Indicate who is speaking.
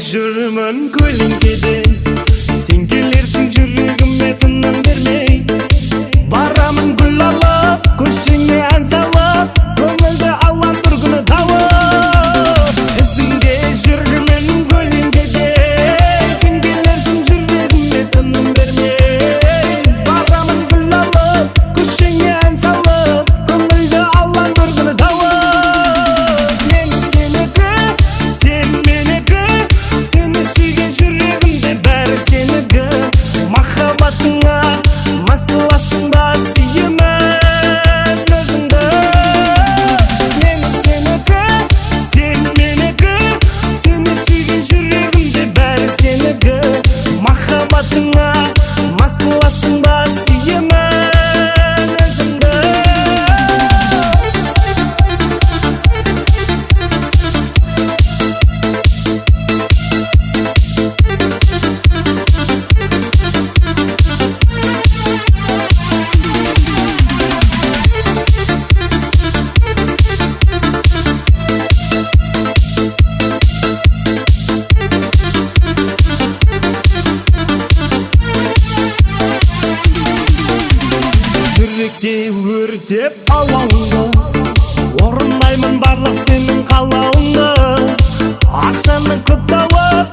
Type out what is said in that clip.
Speaker 1: жүрмін көлеңкеде, сен келерсің жүрегіме тыным бермей. Барамын гүл алып, көшеңе ән салып, көңілді алам бір күні тауып. Ізіңде жүрмін көлеңкеде, сен келерсің жүрегіме тыным бермей. Барамын гүл алып, көшеңе ән салып, көңілді алам бір күні тауып. Мен сенікі, сен менікі, сені сүйген жүрегімде бәрі сенікі. Махаббатыңа масыласың ба сүйемін өзіңді. Мен сенікі, сен менікі, сені сүйген жүрегімде бәрі сенікі. Махаббатыңа масыласың ба сүйемін өзіңді. Жүректе өртеп алауыңды, орындаймын барлық сенің қалауыңды. Ақшаны көп тауып